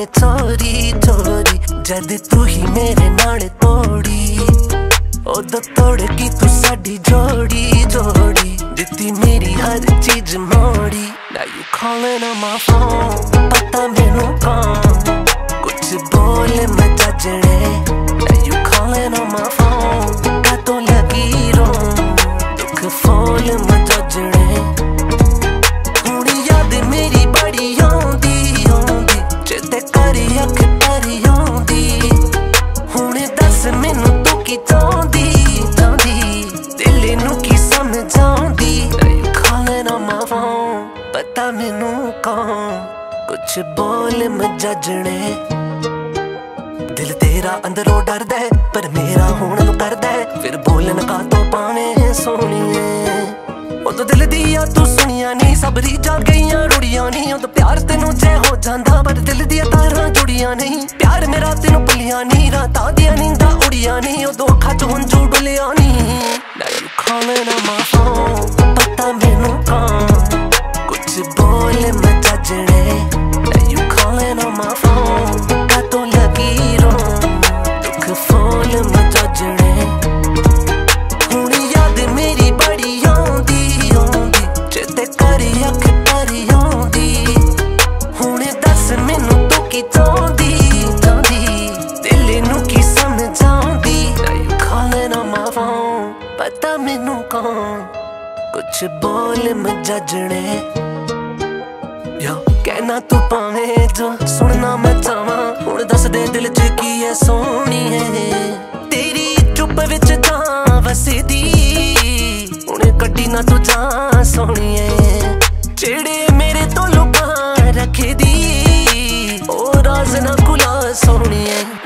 ने चोरी चोरी जद तू ही मेरे नाल तोड़ी उदो तोड़ की तू साडी जोड़ी जोड़ी दिती मेरी हर चीज मोड़ी। Now you calling on my phone पता मैनू कौन कुछ बोल मैं जजने। Now you calling on my phone का तो लगी रो दुख फोल मैं जजने। हुण याद मेरी बड़ी आउंदी आउंदी चेते करी अख भरी आउंदी। हुण दस मैनू तू की चाहुंदी चाहुंदी दिल नू की समझ आउंदी। You calling on my phone पता मैनू कौन कुछ बोल मैं जजने। दिल तेरा अंदरों डरदा है पर मेरा होण नू करदा है फिर बोलन का तो पावे सोहणीए। उदों दिल दिया तू सुनिया नहीं सब रीझां गईयां रुड़ियां नहीं। उदों प्यार तेनू जै हो जांदा पर दिल दियां तारां जुड़ियां नहीं। प्यार मेरा तेनू भुलिया नहीं रातां दियां नींदां उड़ियां नहीं उदों अखां च हंझू डुलिया नहीं। Now you calling on my phone पता मैनू कौन कुछ बोल मैं जजने। Now you calling on my phone का तो लगी रो दुख फोल मैं जजने। हुण याद मेरी बड़ी आउंदी आउंदी चेते करी अख भरी आउंदी। हुण दस मैनू तू की चाहुंदी चाहुंदी दिल नू की समझ आउंदी। Now you calling on my phone पता मैनू कौन कुछ बोल मैं जजने। कहना तू पावे जो सुनना मैं चाहवां हुण दस दे दिल च की है सोहणीए। तेरी चुप विच जां वसदी हुण कड्डी ना तू जां सोहणीए। जेड़े मेरे तो लुका रखदी ओ राज ना खुला सोहणीए।